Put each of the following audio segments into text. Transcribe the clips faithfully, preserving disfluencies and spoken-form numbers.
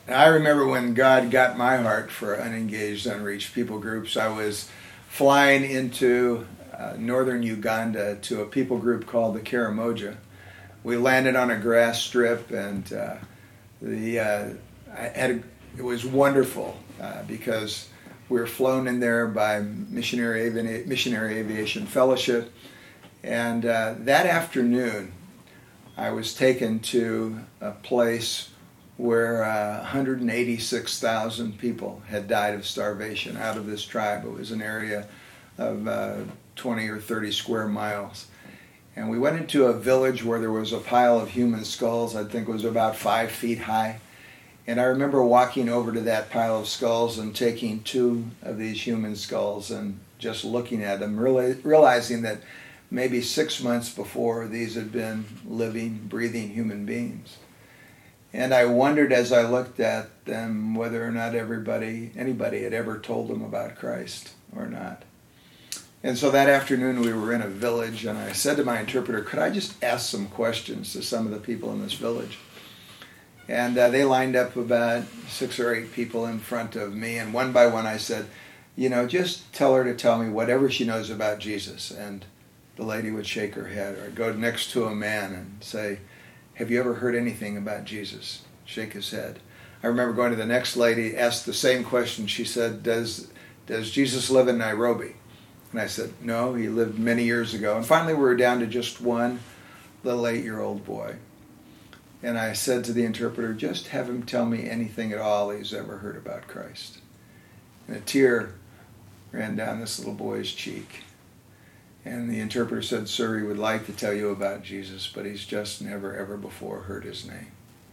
I remember when God got my heart for unengaged, unreached people groups. I was flying into uh, northern Uganda to a people group called the Karamoja. We landed on a grass strip, and uh, the uh, I had a, it was wonderful uh, because we were flown in there by Missionary Avi- Missionary Aviation Fellowship, and uh, that afternoon I was taken to a place where uh, one hundred eighty-six thousand people had died of starvation out of this tribe. It was an area of uh, twenty or thirty square miles. And we went into a village where there was a pile of human skulls. I think it was about five feet high. And I remember walking over to that pile of skulls and taking two of these human skulls and just looking at them, really realizing that maybe six months before these had been living, breathing human beings. And I wondered as I looked at them whether or not everybody, anybody had ever told them about Christ or not. And so that afternoon we were in a village, and I said to my interpreter, could I just ask some questions to some of the people in this village? And uh, they lined up about six or eight people in front of me, and one by one I said, you know, just tell her to tell me whatever she knows about Jesus. And the lady would shake her head, or I'd go next to a man and say, have you ever heard anything about Jesus? Shake his head. I remember going to the next lady, asked the same question. She said, does does Jesus live in Nairobi? And I said, no, he lived many years ago. And finally we were down to just one little eight-year-old boy. And I said to the interpreter, just have him tell me anything at all he's ever heard about Christ. And a tear ran down this little boy's cheek. And the interpreter said, sir, he would like to tell you about Jesus, but he's just never, ever before heard his name.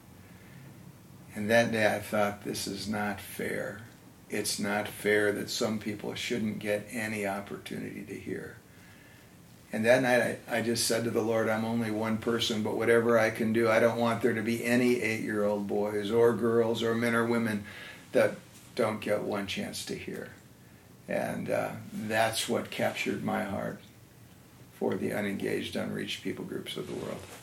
And that day I thought, this is not fair. It's not fair that some people shouldn't get any opportunity to hear. And that night I, I just said to the Lord, I'm only one person, but whatever I can do, I don't want there to be any eight-year-old boys or girls or men or women that don't get one chance to hear. And uh, that's what captured my heart for the unengaged, unreached people groups of the world.